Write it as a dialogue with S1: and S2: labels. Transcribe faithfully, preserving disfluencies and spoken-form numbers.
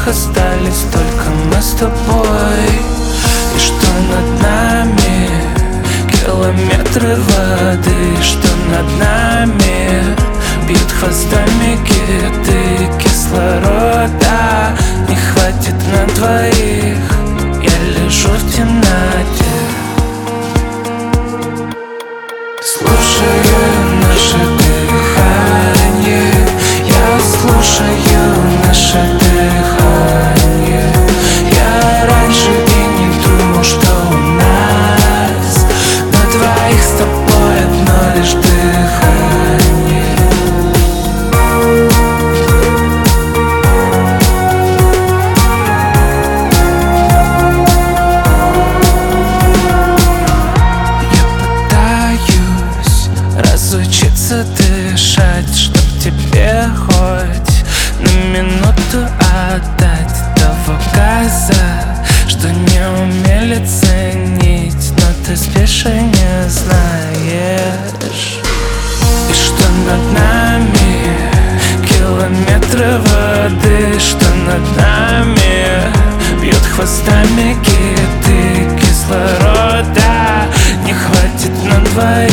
S1: которых остались только мы с тобой. И что над нами километры воды, что над нами бьют хвостами киты. Кислорода не хватит на двоих, я лежу в темноте. Слушаю наше дыхание, я слушаю наше дыхание. Я раньше и не думал, что у нас на двоих с тобой одно лишь дыхание. Разучиться дышать, чтоб тебе хоть на минуту отдать того газа, что не умели ценить, но ты спишь и не знаешь. И что над нами километры воды, что над нами бьют хвостами киты. Кислорода не хватит на двоих,